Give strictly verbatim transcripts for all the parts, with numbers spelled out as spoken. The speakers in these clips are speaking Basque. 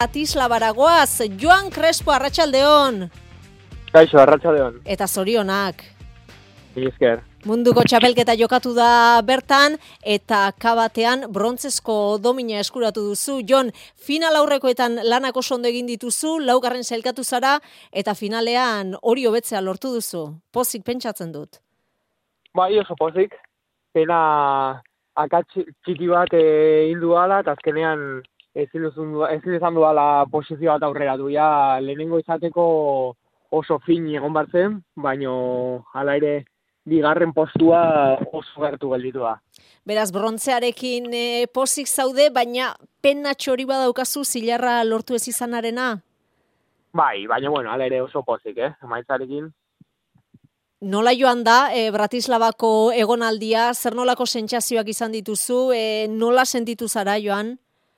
Bratislavara goaz, Joan Crespo, arratsaldeon. Kaixo, arratsaldeon. Eta zorionak. Esker. Munduko txapelketa jokatu da bertan, eta kabatean brontzezko domina eskuratu duzu. Jon, final aurrekoetan lanak oso ondo egin dituzu, laugarren sailkatu zara, eta finalean hori hobetzea lortu duzu. Pozik pentsatzen dut. Bai, oso pozik. Pena akats txiki bat egin duala, eta azkenean ezin izan duala posizio bat aurrera du. Ja, lehenengo izateko oso fin egon bartzen, baino hala ere bigarren postua oso gertu gelditu da. Beraz, brontzearekin e, pozik zaude, baina pena txori badaukazu zilarra lortu ez izanarena? Bai, baina bueno, hala ere oso pozik, eh? Emaitzarekin. Nola joan da, e, Bratislavako egonaldia, zer nolako sentsazioak izan dituzu, e, nola sentitu zara, Joan?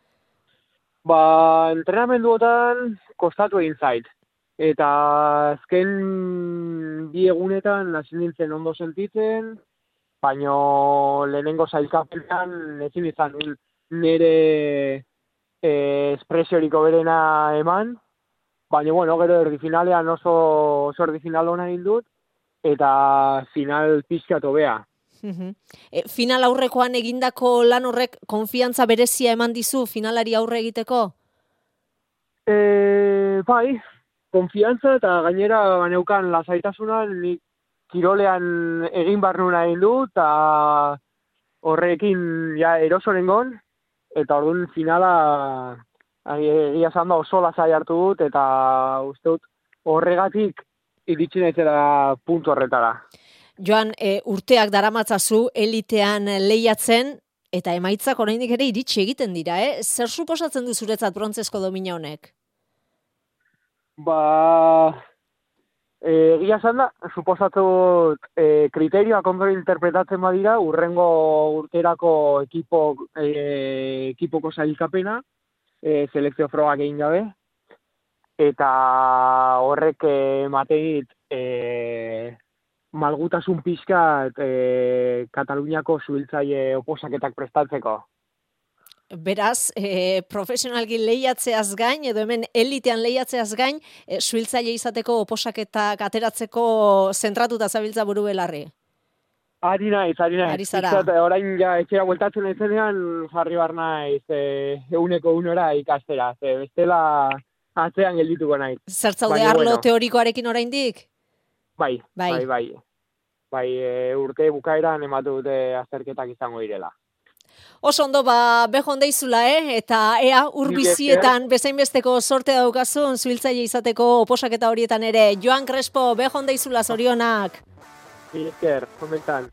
Ba, entrenamenduotan kostatu egin zait. Eta azken bi egunetan hasi nintzen ondo sentitzen, baino lehenengo sailkapenean ezin izan nire e, espresiorik hoberena eman, baina bueno, gero erdifinalean oso, oso erdifinal hona egin dut, eta final pixkat hobea. Uh-huh. E, final aurrekoan egindako lan horrek konfiantza berezia eman dizu finalari aurre egiteko? E, bai, konfiantza eta gainera baneukan lasaitasuna nik kirolean egin barnuna egin du, eta horrekin ja eroso nengon, eta orduan finala egia esan da oso lasai hartu dut, eta uste dut horregatik iritsi naizela puntu horretara. Joan, e, urteak daramatzazu elitean lehiatzen, eta emaitzak oraindik ere iritsi egiten dira, eh? Zer suposatzen du zuretzat brontzezko domina honek? Ba, egia esan da, suposatut e, kriterioak ondo interpretatzen badira, urrengo urterako ekipo, e, ekipoko sailkapena, e, selekzio frogak egin gabe, eta horrek ematen dit e, malgutasun pixkat e, Kataluniako zuhiltzaile oposaketak prestatzeko. Beraz, e, profesionalki lehiatzeaz gain, edo hemen elitean lehiatzeaz gain, e, zuhiltzaile izateko oposaketak ateratzeko zentratuta zabiltza buru belarri. Ari naiz, ari naiz. Ari zara. Izat, orain ja etxera bueltatzen naizenean jarri bar naiz e, euneko unora ikastera. Ze bestela atzean geldituko naiz. Zer zaude arlo bueno. Teorikoarekin oraindik? Bai, bai, bai. Bai, bai e, urte bukaeran ematu dute azterketak izango direla. Oso ondo, ba, behon deizula, eh? Eta ea urbizietan bezainbesteko sorte daukazun zuhiltzaile izateko oposaketa horietan ere. Joan Crespo, behon deizula zorionak. Esker, komentan.